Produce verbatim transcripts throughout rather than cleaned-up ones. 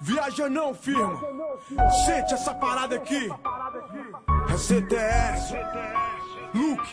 Viaja não, firma. Sente essa parada aqui. É C T S. Luke.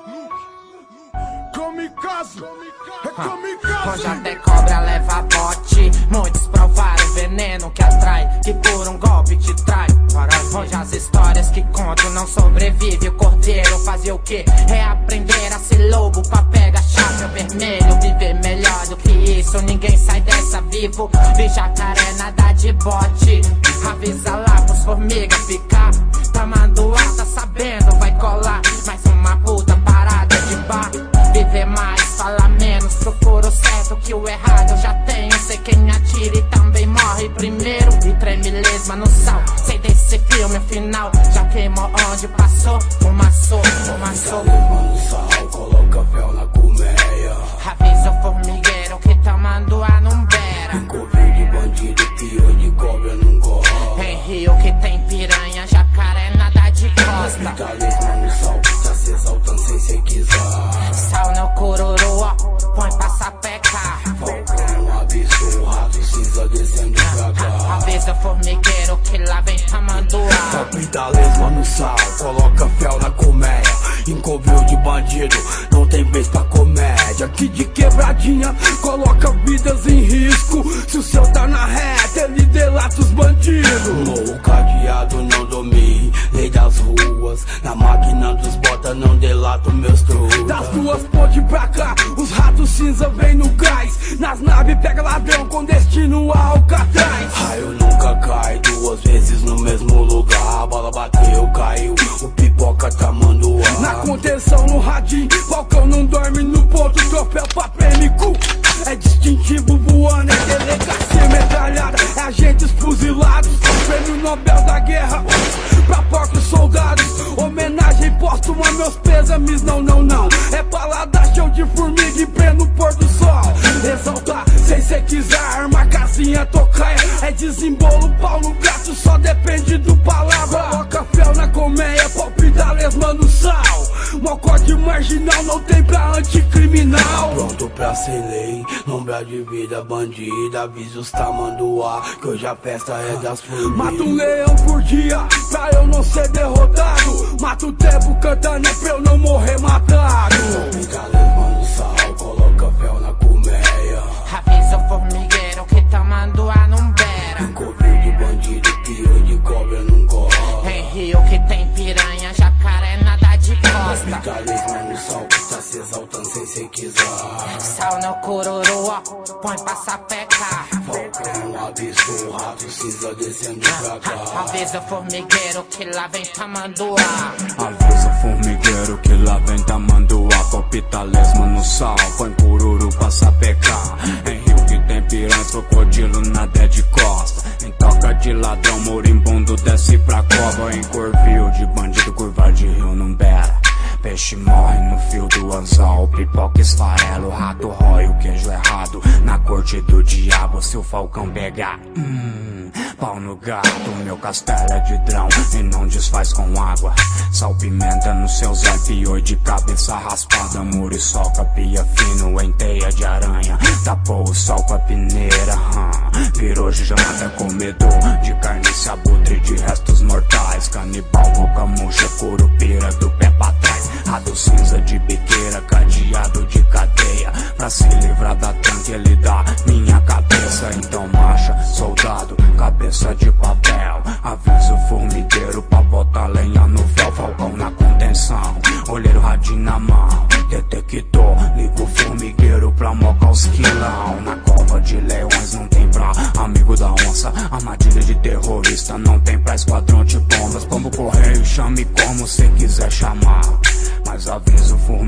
Kamikaze. É kamikaze. Onde até cobra leva bote. Muitos provaram veneno que atrai, que por um golpe te trai. Onde as histórias que conto não sobrevive. O cordeiro fazia o que? É aprender a ser lobo pra pegar chave vermelho. Viver melhor do que isso, ninguém sai dessa vivo. Vi jacaré nada de bote. Avisa lá pros formiga ficar. Tamanduá tá sabendo, vai colar. Mais uma puta parada de bar. Viver mais, fala menos, procura o certo que o errado eu já tenho. Sei quem atira e também morre primeiro. E treme lesma no sal, sei desse filme o final. Já queimou onde passou, fumaçou, fumaçou. Levando sal, coloca fel na colmeia. Avisa o formigueiro que tamanduá não beira. Em covil de bandido, pior de cobra não corre. Em rio que tem piranha, jacaré nada de costa. Tá levando sal, tá se exaltando sem ser quiser. Sal no cururu, ó, põe pra sapecar. Falcão, abismo, rato cinza descendo pra cá. Avisa o formigueiro que lá vem tamanduá. Capitalismo no sal, coloca fel na colmeia. Em covil de bandido, não tem vez pra comédia. Aqui de quebradinha, coloca vidas em risco. Se o seu tá na reta, ele delata os bandidos. Morro cadeado, não dormi, lei das ruas. Na máquina dos bota, não delato meus truques. Das duas pontes pra cá, os ratos cinza vem no gás. Nas naves pega ladrão com destino a Alcatraz. Raio nunca cai, duas vezes no mesmo lugar. A bola bateu, caiu, o pipoca tá mandoa. Na contenção no radinho, Falcão não dorme no ponto. Troféu pra prêmico, é distintivo voando. É delegacia metralhada, é agentes fuzilados. Prêmio Nobel da Guerra pra porcos soldados. Homenagem póstuma, meus pêsames, não, não, não. É balada show de formiga em pleno pôr do sol. Exaltar sem cê quiser, arma, casinha, tocaia. É desembolo, pau no gato, só depende do palavra. Coloca fel na colmeia, palpita lesma no sal. Mocote marginal, não tem pra anticriminal. Pronto pra ser lei, lombra de vida bandida. Avisa os tamanduá, que hoje a festa é das formigas. Mata um leão por dia, pra eu não ser derrotado. Mata o tempo cantando, é pra eu não morrer matado. Fica levando sal, coloca fel na colmeia. Avisa o formigueiro que tamanduá não beira. Em covil de bandido, pior de cobra não corre. Em rio que tem piranha, jacaré nada de costa. Capitalismo no sal, tá se exaltando sem ser quiser. Sal no cururu, ó, põe pra sapecar. Falcão, abismo, rato cinza descendo pra cá. Avisa o formigueiro que lá vem tamanduá. Avisa o formigueiro que lá vem tamanduá. Palpita lesma no sal, põe cururu pra sapecar. Em rio que tem piranha, crocodilo nada é de costa. Em toca de ladrão, moribundo desce pra cova. Em corvil de bandido, curva de rio não beira. Peixe morre no fio do anzol, pipoca esfarela, o rato rói o queijo errado. Na corte do diabo, se o falcão pegar, hum, pau no gato. Meu castelo é de drão e não desfaz com água. Sal pimenta no seu zóio, pior de cabeça raspada. Muriçoca, pia fino em teia de aranha. Tapou o sol com a peneira, hum. Pirojo já mata comedor de carne abutre de restos mortais. Canibal, boca murcha, curupira do pé pra trás. Rado cinza de biqueira, cadeado de cadeia. Pra se livrar da tranca ele dá minha cabeça. Então marcha, soldado, cabeça de papel. Avisa o formigueiro pra botar lenha no fel. Falcão na contenção, olheiro radinho na mão. Detector, liga o formigueiro pra mocar os quilão. Na cova de leões não tem pra amigo da onça. Armadilha de terrorista não tem pra esquadrão de bombas. Pombo correio, chame como cê quiser chamar. Mas avisa o